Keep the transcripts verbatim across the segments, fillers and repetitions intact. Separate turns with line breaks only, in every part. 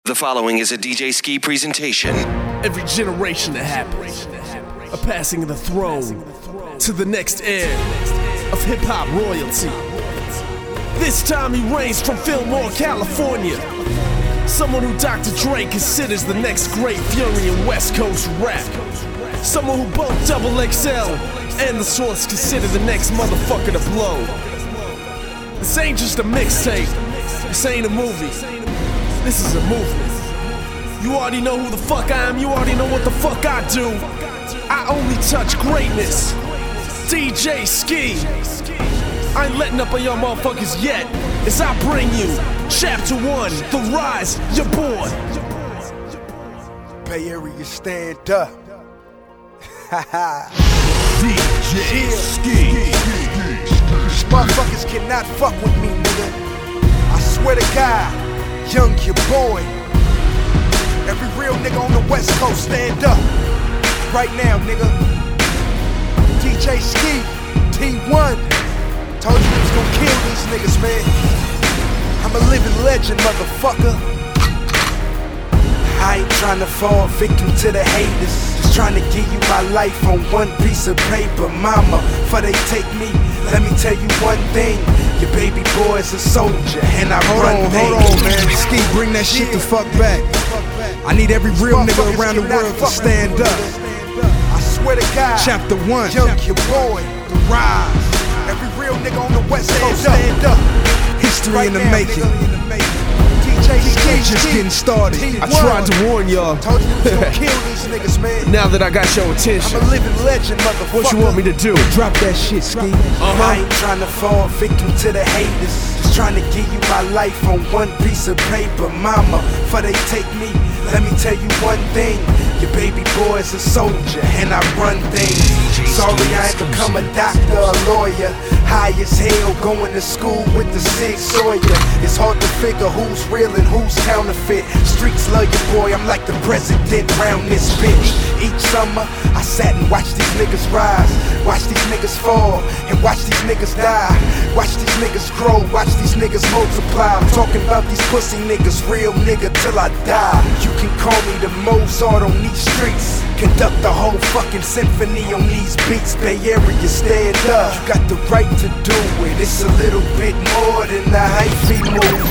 The following is a D J Ski presentation.
Every generation that happens, a passing of the throne to the next heir of hip-hop royalty. This time he reigns from Fillmore, California. Someone who Doctor Dre considers the next great fury in West Coast rap. Someone who both Double X L and The Source consider the next motherfucker to blow. This ain't just a mixtape. This ain't a movie. This is a movement. You already know who the fuck I am. You already know what the fuck I do. I only touch greatness. D J Ski. I ain't letting up on y'all motherfuckers yet. As I bring you Chapter one, The Rise, You're Born.
Bay Area, stand up.
D J Ski.
These motherfuckers cannot fuck with me, nigga. I swear to God. Young, your boy. Every real nigga on the West Coast, stand up. Right now, nigga. D J Ski, T one. Told you he was gonna kill these niggas, man. I'm a living legend, motherfucker. I ain't tryna fall victim to the haters. Just tryna give you my life on one piece of paper. Mama, before they take me, let me tell you one thing. Your baby boy is a soldier, and I
hold
run
on,
things.
Hold on, man. Ski, bring that shit the fuck back. I need every real nigga around the world to stand up.
I swear to God.
Chapter one.
Young, your boy. The Rise. Every real nigga on the West Coast, stand up.
History
right
in the
now,
making.
D J Ski,
just getting started.
I tried to warn y'all.
Told you we was gonna kill these niggas, man.
Now that I got your attention,
I'm a living legend, motherfucker.
what you want me to do?
Drop that shit, Ski.
Uh-huh.
I ain't tryna fall victim to the haters. Just tryna give you my life on one piece of paper. Mama, before they take me, let me tell you one thing. Your baby boy is a soldier, and I run things. Sorry I ain't become a doctor or lawyer. High as hell, going to school with the Sig Sawyer. It's hard to figure who's real and who's counterfeit. Streets love you, boy, I'm like the president round this bitch. Each summer, I sat and watched these niggas rise, watch these niggas fall, and watch these niggas die. Watch these niggas grow, watch these niggas multiply. I'm talking about these pussy niggas, real nigga till I die. You can call me the Mozart on these streets. Conduct the whole fucking symphony on these beats. Bay Area, stand up. You got the right to do it. It's a little bit more than a hyphy movie.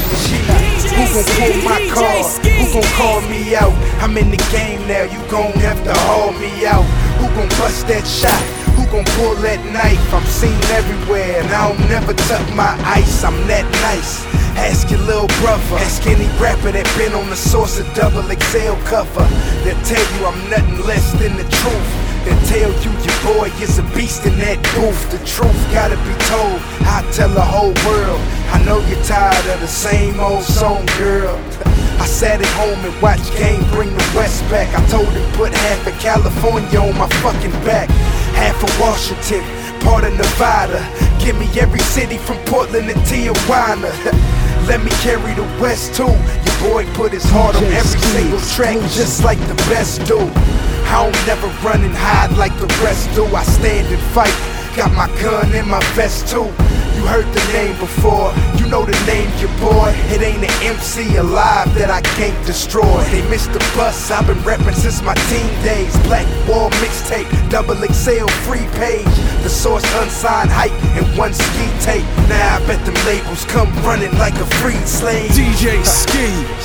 Who gon' pull my card? Who gon' call me out? I'm in the game now, you gon' have to haul me out. Who gon' bust that shot? Who gon' pull that knife? I'm seen everywhere and I don't never tuck my ice. I'm that nice. Ask your little brother. Ask any rapper that been on the Source of Double X L cover. They'll tell you I'm nothing less than the truth. They'll tell you your boy is a beast in that booth. The truth gotta be told. I tell the whole world. I know you're tired of the same old song, girl. I sat at home and watched Game bring the West back. I told him put half of California on my fucking back, half of Washington, part of Nevada. Give me every city from Portland to Tijuana. Let me carry the West too. Your boy put his heart on every single track, just like the best do. I don't never run and hide like the rest do. I stand and fight, got my gun in my vest too. You heard the name before, you know the name, your boy. It ain't an M C alive that I can't destroy. They missed the bus, I've been reppin' since my teen days. Black Wall mixtape, Double X L free page. The Source unsigned hype and one ski tape. Now I bet them labels come running like a freed slave.
D J Ski,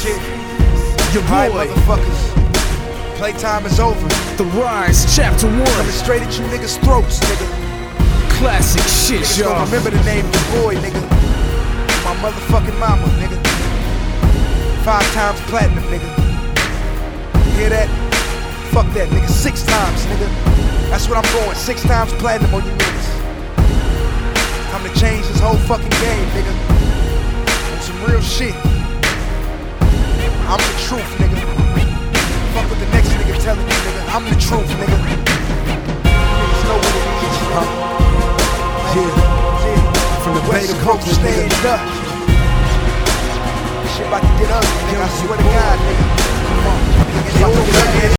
your boy.
Hi, motherfuckers. Playtime is over.
The Rise, Chapter one.
Coming straight at you niggas' throats, nigga.
Classic shit,
niggas
y'all.
don't remember the name of the boy, nigga. My motherfucking mama, nigga. Five times platinum, nigga. Hear that? Fuck that, nigga. Six times, nigga. That's what I'm going. Six times platinum on you niggas. Time to change this whole fucking game, nigga. On some real shit. I'm the truth, nigga. Fuck what the next nigga telling you, nigga. I'm the truth, nigga. Niggas know what it is, huh?
Yeah.
Yeah.
From the Bay to
Coast, stand up. Shit about to get ugly, nigga. I swear to God, nigga. Come on.